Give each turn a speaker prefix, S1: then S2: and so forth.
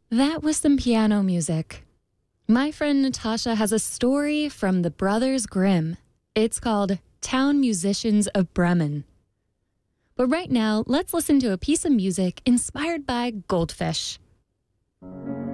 S1: That was some piano music. My friend Natasha has a story from the Brothers Grimm. It's called Town Musicians of Bremen. But right now, let's listen to a piece of music inspired by goldfish.